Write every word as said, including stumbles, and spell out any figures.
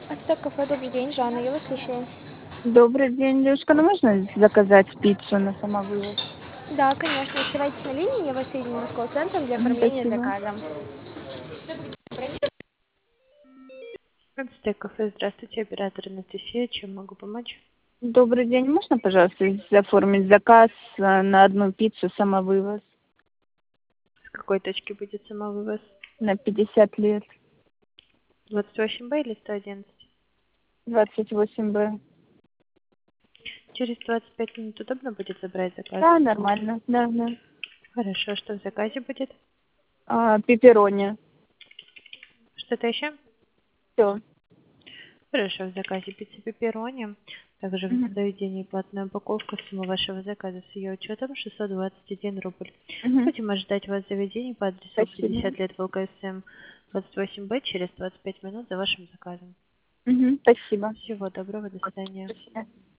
Ацтек кафе, добрый день, Жанна, я вас слушаю. Добрый день, девушка. Ну можно заказать пиццу на самовывоз? Да, конечно, оставайтесь на линии, я вас соединю с колл-центром для Мгм, оформления спасибо. заказа. Ацтек кафе, здравствуйте, оператор Анастасия, чем могу помочь? Добрый день. Можно, пожалуйста, оформить заказ э, на одну пиццу самовывоз С какой точки будет самовывоз? на пятьдесят лет, двадцать восемь Б или сто одиннадцать? двадцать восемь Б? Через двадцать пять минут удобно будет забрать заказ? Да, нормально. Да, да. Хорошо, что в заказе будет? А, пепперони. Что-то еще? Все. Хорошо, в заказе пицца пепперони. Также в заведении платная упаковка, сумма вашего заказа с ее учетом шестьсот двадцать один рубль. Будем ожидать вас в заведении по адресу Спасибо. пятьдесят лет ВЛКСМ двадцать восемь Б через двадцать пять минут за вашим заказом. Мгм, спасибо. Всего доброго, до свидания. До свидания.